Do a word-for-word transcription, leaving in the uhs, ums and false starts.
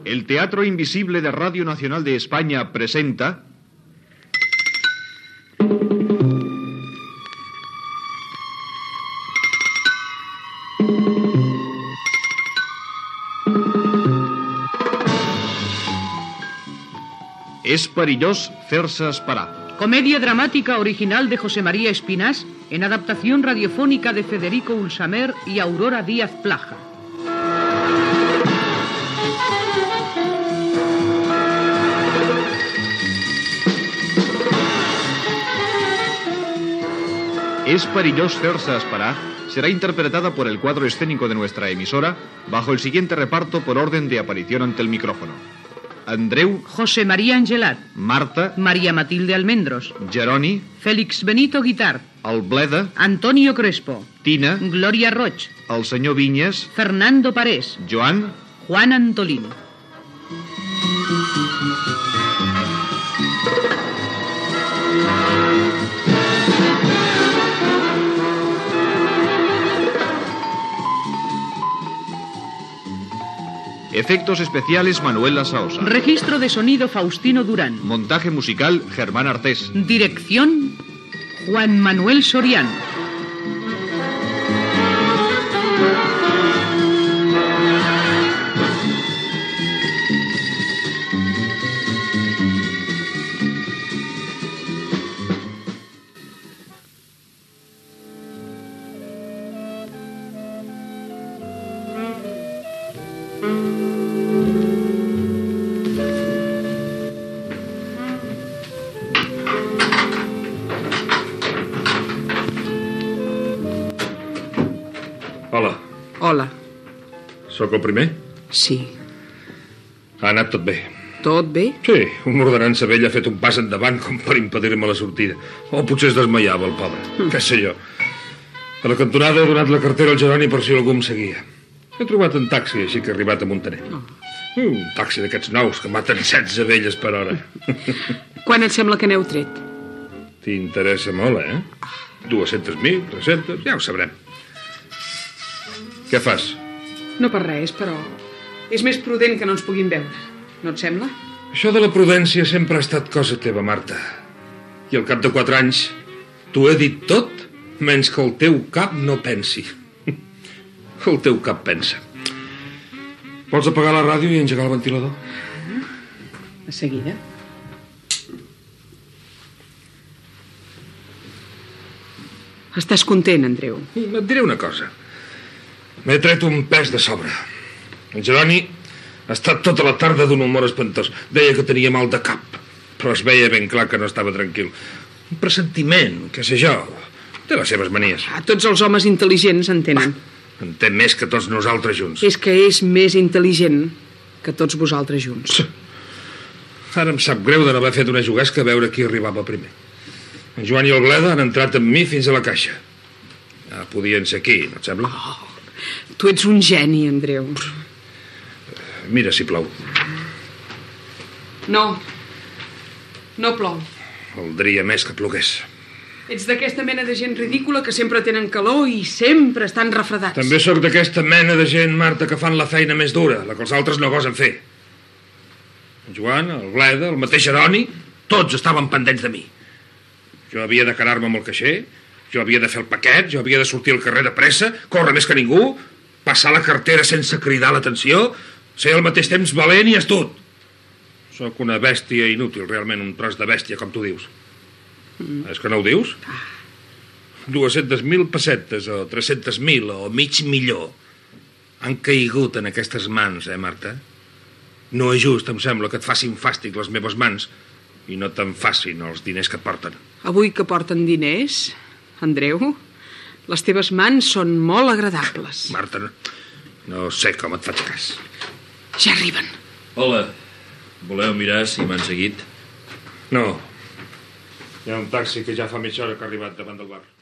El Teatro Invisible de Radio Nacional de España presenta... És perillós fer-se esperar. Comedia dramática original de José María Espinás, en adaptación radiofónica de Federico Ulsamer y Aurora Díaz Plaja. Es perillós fer-se esperar será interpretada por el cuadro escénico de nuestra emisora bajo el siguiente reparto por orden de aparición ante el micrófono. Andreu, José María Angelat, Marta, María Matilde Almendros, Jeroni, Félix Benito Guitart, el Bleda, Antonio Crespo, Tina, Gloria Roig, el senyor Vinyes, Fernando Parés, Joan, Juan Antolín. Efectos especiales Manuela Saosa. Registro de sonido Faustino Durán. Montaje musical Germán Artés. Dirección Juan Manuel Soriano. Hola. Hola. Sóc el primer? Sí. Ha anat tot bé. Tot bé? Sí, un ordenança vell ha fet un pas endavant com per impedir-me la sortida. O potser es desmaiava, el pobre. Mm. Què sé jo. A la cantonada he donat la cartera al Jeroni per si algú em seguia. He trobat un taxi, així que he arribat a Montaner. Oh. Un taxi d'aquests nous que maten setze velles per hora. Quan et sembla que n'heu tret? T'interessa molt, eh? dues-centes mil, tres-centes, ja ho sabrem. Què fas? No per res, però és més prudent que no ens puguin veure. No et sembla? Això de la prudència sempre ha estat cosa teva, Marta. I al cap de quatre anys t'ho he dit tot, menys que el teu cap no pensi. El teu cap pensa. Vols apagar la ràdio i engegar el ventilador? De seguida. Estàs content, Andreu? Et diré una cosa. M'he tret un pes de sobre. En Jeroni ha estat tota la tarda d'un humor espantós. Deia que tenia mal de cap, però es veia ben clar que no estava tranquil. Un pressentiment, què sé jo. Té les seves manies. Ah, tots els homes intel·ligents en tenen. Ah, en té més que tots nosaltres junts. És que és més intel·ligent que tots vosaltres junts. Ara em sap greu de no haver fet una juguesca a veure qui arribava primer. En Joan i el Bleda han entrat amb mi fins a la caixa. Ja podien ser aquí, no et sembla? Oh. Tu ets un geni, Andreu. Mira si plou. No. No plou. Voldria més que plogués. Ets d'aquesta mena de gent ridícula que sempre tenen calor i sempre estan refredats. També sóc d'aquesta mena de gent, Marta, que fan la feina més dura, la que els altres no gosen fer. En Joan, el Bleda, el mateix Jeroni, tots estaven pendents de mi. Jo havia de quedar-me amb el caixer, jo havia de fer el paquet, jo havia de sortir al carrer de pressa, córrer més que ningú, passar la cartera sense cridar l'atenció, ser al mateix temps valent i astut. Sóc una bèstia inútil, realment, un tros de bèstia, com tu dius. Mm. És que no ho dius? dues-centes mil pessetes o tres-centes mil o mig milió han caigut en aquestes mans, eh, Marta? No és just, em sembla, que et facin fàstic les meves mans i no te'n facin els diners que et porten. Avui que porten diners, Andreu, les teves mans són molt agradables. Marta, no, no sé com et faig cas. Ja arriben. Hola. Voleu mirar si m'han seguit? No. Hi ha un taxi que ja fa mitja hora que ha arribat davant del bar.